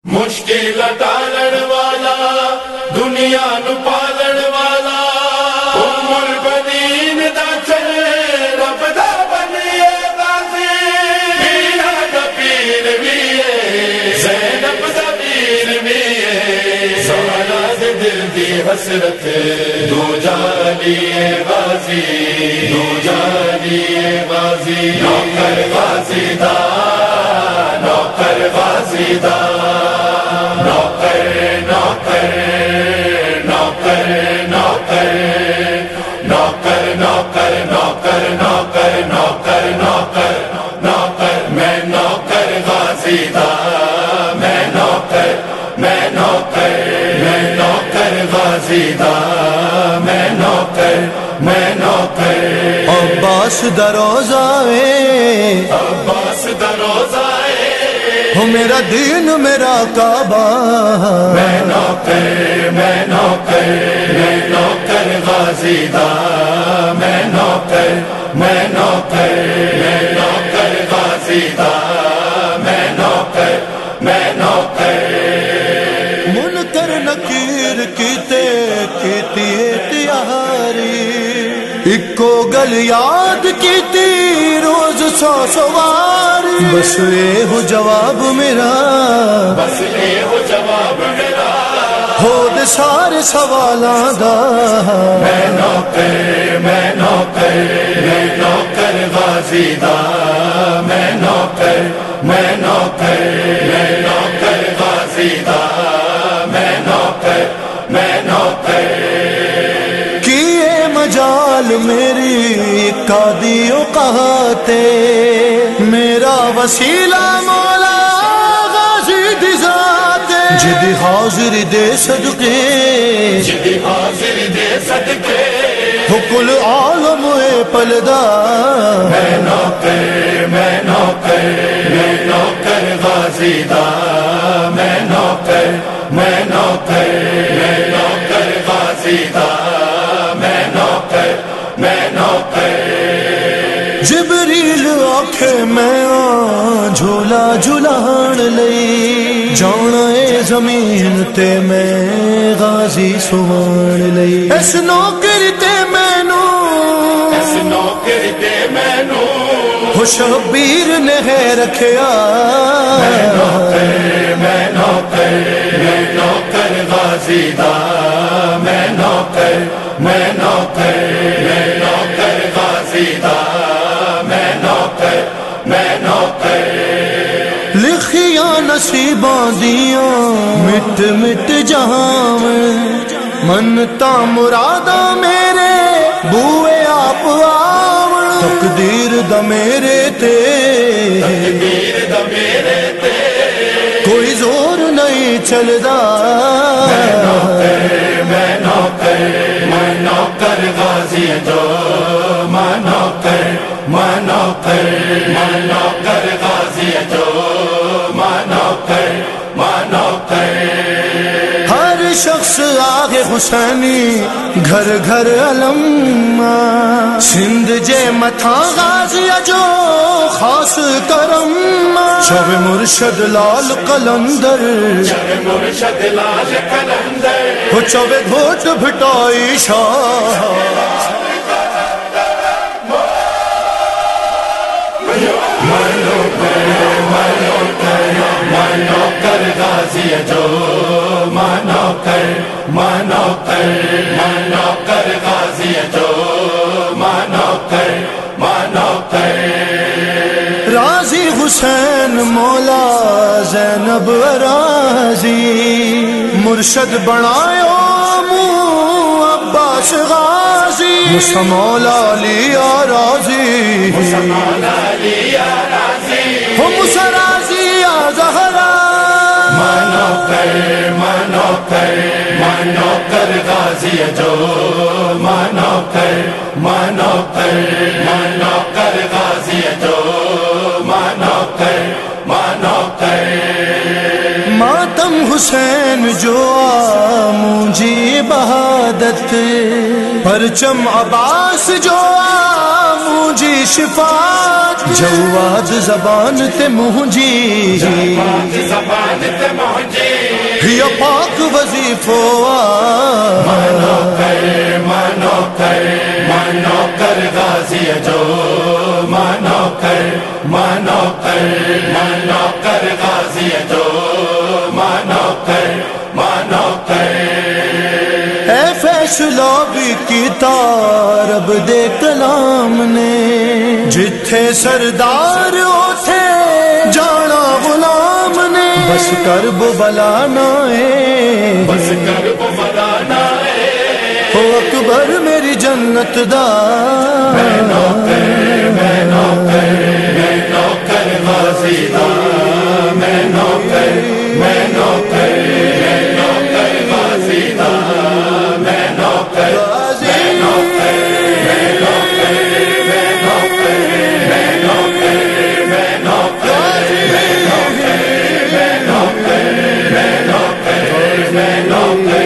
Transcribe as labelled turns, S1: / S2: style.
S1: مشکل ٹالن والا دنیا نو پالن والا ام البنین دا چلے رب دا بنیے غازی میرا دا پیر بھی ہے زینب دا پیر بھی ہے زہرا دے دل دی حسرت دو جانی غازی دو جانی غازی نوکر غازی دا نوکر غازی دا
S2: عباس دروزائے
S1: عباس دروزائے
S2: ہو میرا دین میرا کعبہ
S1: میں نوکر میں نوکر میں نوکر غازی دا میں نوکر میں نوکر میں نوکر غازی دا میں نوکر میں نوکر
S2: منکر نکیر کیتی تیاری اکو گل یاد کیتی روز سو سواری بس اے ہو جواب میرا
S1: بس اے ہو جواب میرا
S2: ہو دے سارے سوالاں دا
S1: میں نوکر میں نوکر میں نوکر غازی دا میں نوکر میں نوکر میں نوکر غازی دا میں نوکر میں نوکر
S2: کیے مجال میری قادی اوقاتے میرا وسیلہ مولا غازی دی ذات جدی حاضر دے صدقے
S1: جدی حاضر دے صدقے
S2: کل عالم اے پلدا
S1: میں نوکر میں نوکر میں نوکر غازی دا میں نوکر میں نوکر میں نوکر غازی دا میں نوکر میں نوکر
S2: جبریل آکھے میں جھولا جھولان لئی جانا اے زمین تے میں غازی سوان لئی اس نوکر تے مینو
S1: اس نوکر تے مینو
S2: ہو شبیر نے ہے رکھیا
S1: میں نوکر میں نوکر میں نوکر غازی دا میں نوکر میں نوکر میں نوکر غازی دا میں نوکر میں نوکر
S2: لکھیاں نصیباں دیاں مٹ مٹ جہاں منتا مراداں میرے بوئے آپ آون تقدیر دا میرے تے
S1: تقدیر دا میرے تے
S2: کوئی زور نہیں چلدا
S1: میں نوکر میں نوکر میں نوکر غازی جو میں نوکر میں نوکر میں نوکر غازی جو میں نوکر میں نوکر
S2: ہر شخص آگے حسینی گھر گھر علم سندھ جے متھا غازی جو خاص کرم شب مرشد لال قلندر
S1: شب مرشد لال قلندر
S2: ہو چوبے گھوٹ بھٹائی شاہ
S1: منوکر غازی جو منوکر منوکر منوکر غازی جو منوکر منوکر
S2: راضی حسین مولا زینب راضی مرشد بنایو عباس غازی موسیٰ مولا لیا راضی
S1: مولا لیا راضی
S2: ہو موسیٰ راضی یا زہرا
S1: منوکر منوکر منوکر غازی جو منوکر منوکر منوکر غازی جو منوکر منوکر
S2: ماتم حسین جو مجھے بہادت پرچم عباس جو مجھے شفاعت جواد زبان تے مہنجی یا پاک وظیفو
S1: منو کر غازی جو منو کر غازی جو منو کر
S2: اے فیصلہ بھی کیتا رب دے کلام نے جتھے سردار اوتھے جانا غلام نے بس کرب بلا نہ ہو اکبر میری جنت دا
S1: میں نوکر غازی دا میں نوکر غازی دا میں نوکر میں نوکر